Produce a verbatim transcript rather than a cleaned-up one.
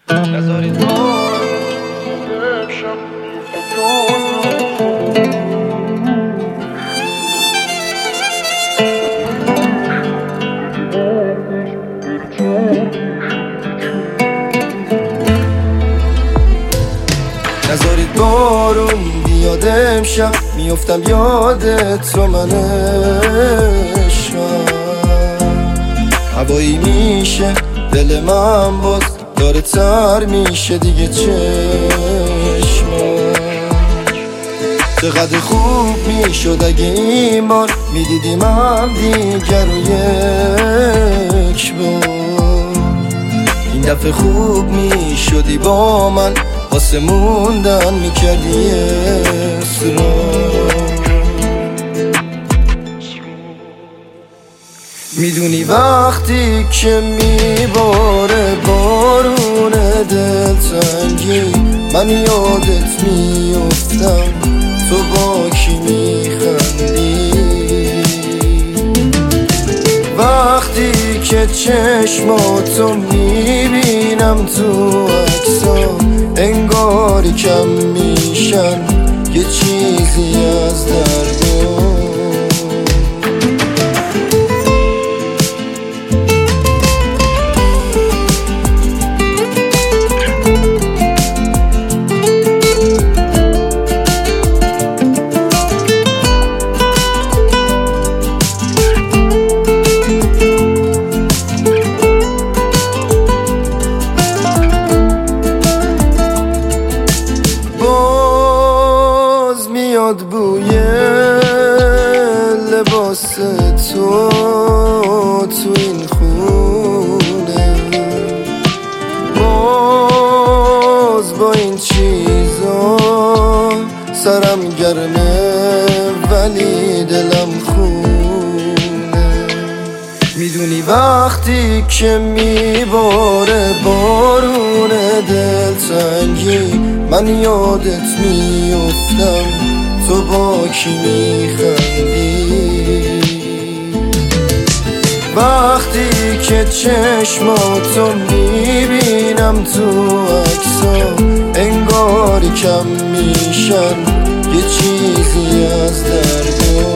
نذارید نذارید بارون بیاد امشب، میفتم یادت رو من عشقم. هوایی میشه دل من باز داره تر میشه دیگه چشمم. چقدر خوب میشد اگه این بار میدیدیم هم دیگر رو یک بار. این دفعه خوب میشدی با من، واسه موندن میکردی اصرار. میدونی وقتی که میباره بارون دلتنگی، من یادت میفتم تو با کی میخندی. وقتی که چشماتو میبینم تو عکسا، انگاری کم میشن یه چیزی از درد. بوی لباس تو تو این خونه، باز با این چیزا سرم گرمه ولی دلم خونه. میدونی وقتی که میباره بارون دلتنگی، من یادت میفتم تو با کی میخندی. وقتی که چشماتو میبینم تو عکسا، انگاری کم میشن یه چیزی از درد.